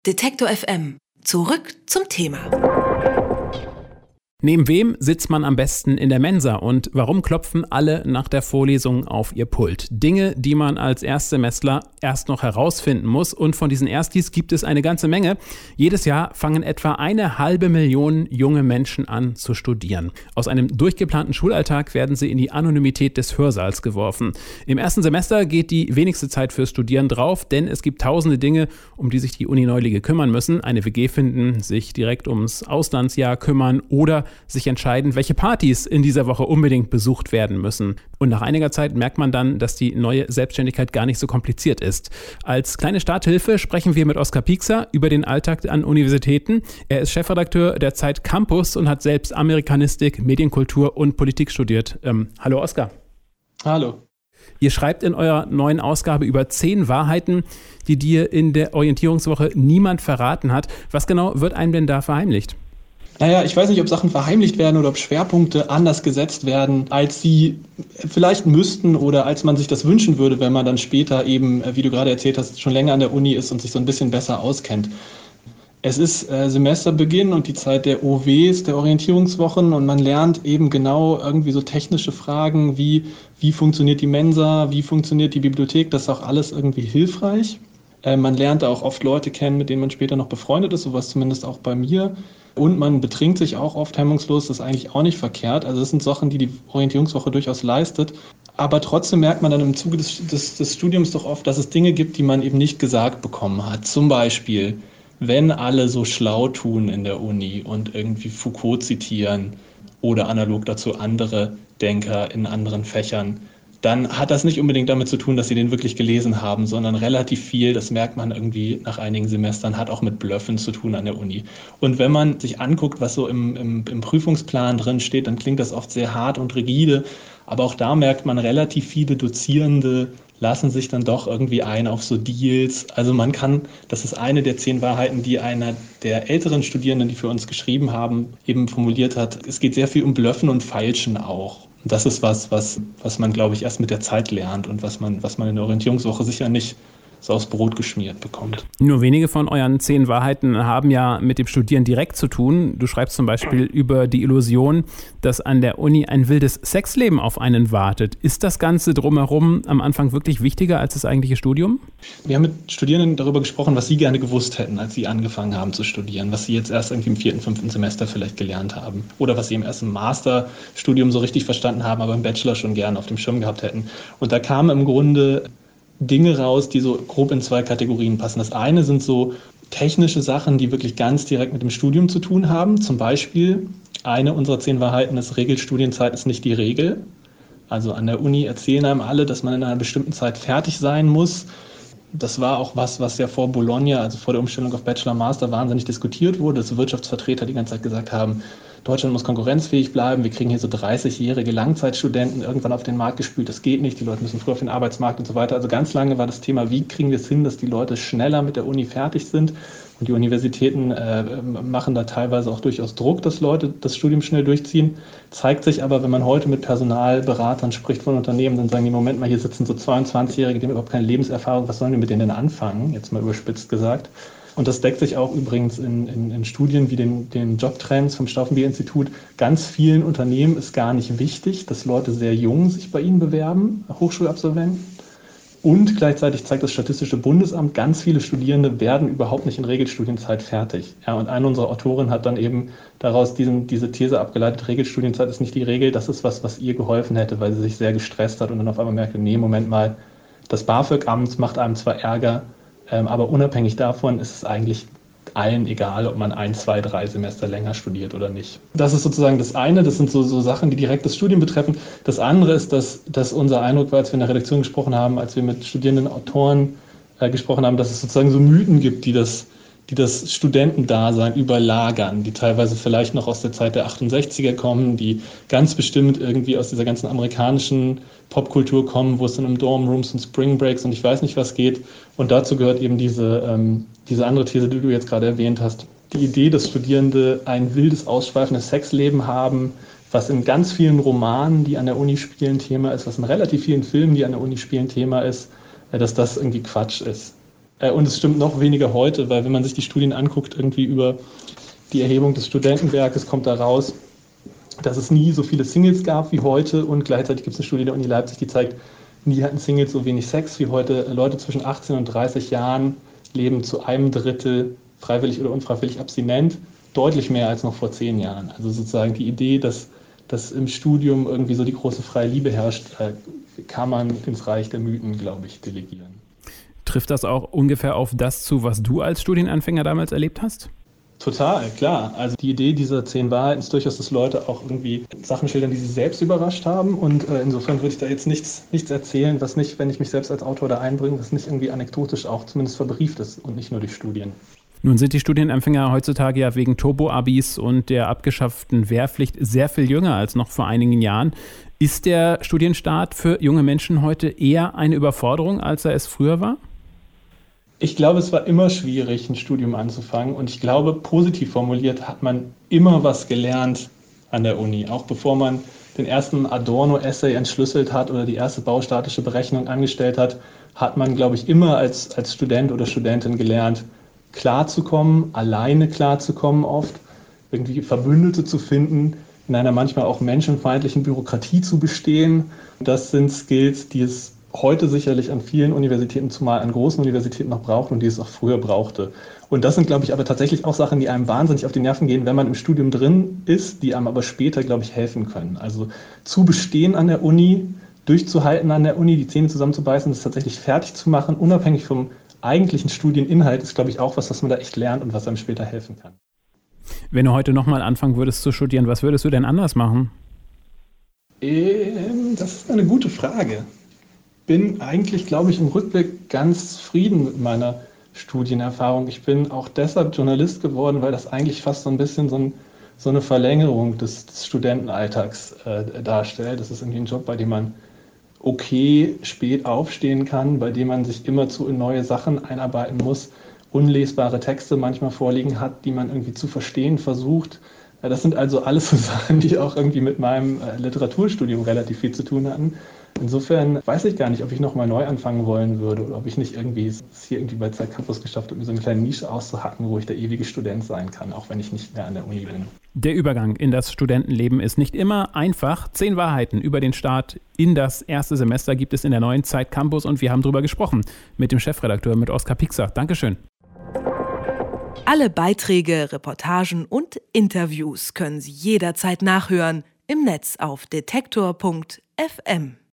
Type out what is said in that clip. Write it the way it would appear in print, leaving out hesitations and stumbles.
Detektor FM. Zurück zum Thema. Neben wem sitzt man am besten in der Mensa und warum klopfen alle nach der Vorlesung auf ihr Pult? Dinge, die man als Erstsemestler erst noch herausfinden muss, und von diesen Erstis gibt es eine ganze Menge. Jedes Jahr fangen etwa 500.000 junge Menschen an zu studieren. Aus einem durchgeplanten Schulalltag werden sie in die Anonymität des Hörsaals geworfen. Im ersten Semester geht die wenigste Zeit fürs Studieren drauf, denn es gibt tausende Dinge, um die sich die Uni-Neulinge kümmern müssen. Eine WG finden, sich direkt ums Auslandsjahr kümmern oder sich entscheiden, welche Partys in dieser Woche unbedingt besucht werden müssen. Und nach einiger Zeit merkt man dann, dass die neue Selbstständigkeit gar nicht so kompliziert ist. Als kleine Starthilfe sprechen wir mit Oskar Piekser über den Alltag an Universitäten. Er ist Chefredakteur der Zeit Campus und hat selbst Amerikanistik, Medienkultur und Politik studiert. Hallo Oskar. Hallo. Ihr schreibt in eurer neuen Ausgabe über 10 Wahrheiten, die dir in der Orientierungswoche niemand verraten hat. Was genau wird einem denn da verheimlicht? Naja, ich weiß nicht, ob Sachen verheimlicht werden oder ob Schwerpunkte anders gesetzt werden, als sie vielleicht müssten oder als man sich das wünschen würde, wenn man dann später eben, wie du gerade erzählt hast, schon länger an der Uni ist und sich so ein bisschen besser auskennt. Es ist Semesterbeginn und die Zeit der OWs, der Orientierungswochen, und man lernt eben genau irgendwie so technische Fragen wie funktioniert die Mensa, wie funktioniert die Bibliothek, das ist auch alles irgendwie hilfreich. Man lernt auch oft Leute kennen, mit denen man später noch befreundet ist, sowas zumindest auch bei mir. Und man betrinkt sich auch oft hemmungslos, das ist eigentlich auch nicht verkehrt. Also das sind Sachen, die die Orientierungswoche durchaus leistet. Aber trotzdem merkt man dann im Zuge des Studiums doch oft, dass es Dinge gibt, die man eben nicht gesagt bekommen hat. Zum Beispiel, wenn alle so schlau tun in der Uni und irgendwie Foucault zitieren oder analog dazu andere Denker in anderen Fächern, dann hat das nicht unbedingt damit zu tun, dass sie den wirklich gelesen haben, sondern relativ viel, das merkt man irgendwie nach einigen Semestern, hat auch mit Blöffen zu tun an der Uni. Und wenn man sich anguckt, was so im Prüfungsplan drin steht, dann klingt das oft sehr hart und rigide. Aber auch da merkt man, relativ viele Dozierende lassen sich dann doch irgendwie ein auf so Deals. Also man kann, das ist eine der 10 Wahrheiten, die einer der älteren Studierenden, die für uns geschrieben haben, eben formuliert hat. Es geht sehr viel um Blöffen und Feilschen auch. Und das ist was man, glaube ich, erst mit der Zeit lernt und was man in der Orientierungswoche sicher nicht so aufs Brot geschmiert bekommt. Nur wenige von euren 10 Wahrheiten haben ja mit dem Studieren direkt zu tun. Du schreibst zum Beispiel über die Illusion, dass an der Uni ein wildes Sexleben auf einen wartet. Ist das Ganze drumherum am Anfang wirklich wichtiger als das eigentliche Studium? Wir haben mit Studierenden darüber gesprochen, was sie gerne gewusst hätten, als sie angefangen haben zu studieren, was sie jetzt erst irgendwie im 4., 5. Semester vielleicht gelernt haben oder was sie im ersten Masterstudium so richtig verstanden haben, aber im Bachelor schon gerne auf dem Schirm gehabt hätten. Und da kamen im Grunde Dinge raus, die so grob in 2 Kategorien passen. Das eine sind so technische Sachen, die wirklich ganz direkt mit dem Studium zu tun haben. Zum Beispiel, eine unserer 10 Wahrheiten ist, Regelstudienzeit ist nicht die Regel. Also an der Uni erzählen einem alle, dass man in einer bestimmten Zeit fertig sein muss. Das war auch was ja vor Bologna, also vor der Umstellung auf Bachelor, Master, wahnsinnig diskutiert wurde, dass Wirtschaftsvertreter die ganze Zeit gesagt haben, Deutschland muss konkurrenzfähig bleiben, wir kriegen hier so 30-jährige Langzeitstudenten irgendwann auf den Markt gespült, das geht nicht, die Leute müssen früher auf den Arbeitsmarkt und so weiter. Also ganz lange war das Thema, wie kriegen wir es hin, dass die Leute schneller mit der Uni fertig sind. Und die Universitäten machen da teilweise auch durchaus Druck, dass Leute das Studium schnell durchziehen. Zeigt sich aber, wenn man heute mit Personalberatern spricht von Unternehmen, dann sagen die, Moment mal, hier sitzen so 22-Jährige, die haben überhaupt keine Lebenserfahrung, was sollen wir mit denen denn anfangen? Jetzt mal überspitzt gesagt. Und das deckt sich auch übrigens in Studien wie den Jobtrends vom Stauffenbier-Institut. Ganz vielen Unternehmen ist gar nicht wichtig, dass Leute sehr jung sich bei ihnen bewerben, Hochschulabsolventen. Und gleichzeitig zeigt das Statistische Bundesamt, ganz viele Studierende werden überhaupt nicht in Regelstudienzeit fertig. Ja, und eine unserer Autorinnen hat dann eben daraus diese These abgeleitet, Regelstudienzeit ist nicht die Regel, das ist was ihr geholfen hätte, weil sie sich sehr gestresst hat und dann auf einmal merkte, nee, Moment mal, das BAföG-Amt macht einem zwar Ärger, aber unabhängig davon ist es eigentlich allen egal, ob man 1, 2, 3 Semester länger studiert oder nicht. Das ist sozusagen das eine, das sind so Sachen, die direkt das Studium betreffen. Das andere ist, dass unser Eindruck war, als wir in der Redaktion gesprochen haben, als wir mit studierenden Autoren gesprochen haben, dass es sozusagen so Mythen gibt, die das Studentendasein überlagern, die teilweise vielleicht noch aus der Zeit der 68er kommen, die ganz bestimmt irgendwie aus dieser ganzen amerikanischen Popkultur kommen, wo es dann um Dormrooms und Spring Breaks und ich weiß nicht was geht. Und dazu gehört eben diese andere These, die du jetzt gerade erwähnt hast. Die Idee, dass Studierende ein wildes, ausschweifendes Sexleben haben, was in ganz vielen Romanen, die an der Uni spielen, Thema ist, was in relativ vielen Filmen, die an der Uni spielen, Thema ist, dass das irgendwie Quatsch ist. Und es stimmt noch weniger heute, weil wenn man sich die Studien anguckt, irgendwie über die Erhebung des Studentenwerkes kommt da raus, dass es nie so viele Singles gab wie heute und gleichzeitig gibt es eine Studie der Uni Leipzig, die zeigt, nie hatten Singles so wenig Sex wie heute. Leute zwischen 18 und 30 Jahren leben zu 1/3 freiwillig oder unfreiwillig abstinent, deutlich mehr als noch vor 10 Jahren. Also sozusagen die Idee, dass im Studium irgendwie so die große freie Liebe herrscht, kann man ins Reich der Mythen, glaube ich, delegieren. Trifft das auch ungefähr auf das zu, was du als Studienanfänger damals erlebt hast? Total, klar. Also die Idee dieser 10 Wahrheiten ist durchaus, dass Leute auch irgendwie Sachen schildern, die sie selbst überrascht haben. Und insofern würde ich da jetzt nichts erzählen, was nicht, wenn ich mich selbst als Autor da einbringe, was nicht irgendwie anekdotisch auch zumindest verbrieft ist und nicht nur durch Studien. Nun sind die Studienanfänger heutzutage ja wegen Turbo-Abis und der abgeschafften Wehrpflicht sehr viel jünger als noch vor einigen Jahren. Ist der Studienstart für junge Menschen heute eher eine Überforderung, als er es früher war? Ich glaube, es war immer schwierig, ein Studium anzufangen. Und ich glaube, positiv formuliert hat man immer was gelernt an der Uni. Auch bevor man den ersten Adorno-Essay entschlüsselt hat oder die erste baustatische Berechnung angestellt hat, hat man, glaube ich, immer als Student oder Studentin gelernt, klarzukommen, alleine klarzukommen oft, irgendwie Verbündete zu finden, in einer manchmal auch menschenfeindlichen Bürokratie zu bestehen. Das sind Skills, die es heute sicherlich an vielen Universitäten, zumal an großen Universitäten noch braucht und die es auch früher brauchte. Und das sind, glaube ich, aber tatsächlich auch Sachen, die einem wahnsinnig auf die Nerven gehen, wenn man im Studium drin ist, die einem aber später, glaube ich, helfen können. Also zu bestehen an der Uni, durchzuhalten an der Uni, die Zähne zusammenzubeißen, das tatsächlich fertig zu machen, unabhängig vom eigentlichen Studieninhalt, ist, glaube ich, auch was man da echt lernt und was einem später helfen kann. Wenn du heute nochmal anfangen würdest zu studieren, was würdest du denn anders machen? Das ist eine gute Frage. Bin eigentlich, glaube ich, im Rückblick ganz zufrieden mit meiner Studienerfahrung. Ich bin auch deshalb Journalist geworden, weil das eigentlich fast so ein bisschen so eine Verlängerung des Studentenalltags darstellt. Das ist irgendwie ein Job, bei dem man okay spät aufstehen kann, bei dem man sich immerzu in neue Sachen einarbeiten muss, unlesbare Texte manchmal vorliegen hat, die man irgendwie zu verstehen versucht. Das sind also alles so Sachen, die auch irgendwie mit meinem Literaturstudium relativ viel zu tun hatten. Insofern weiß ich gar nicht, ob ich nochmal neu anfangen wollen würde oder ob ich nicht irgendwie es hier irgendwie bei Zeit Campus geschafft habe, mir so eine kleine Nische auszuhacken, wo ich der ewige Student sein kann, auch wenn ich nicht mehr an der Uni bin. Der Übergang in das Studentenleben ist nicht immer einfach. 10 Wahrheiten über den Start in das erste Semester gibt es in der neuen Zeit Campus und wir haben darüber gesprochen mit dem Chefredakteur, mit Oskar Piekser. Dankeschön. Alle Beiträge, Reportagen und Interviews können Sie jederzeit nachhören im Netz auf detektor.fm.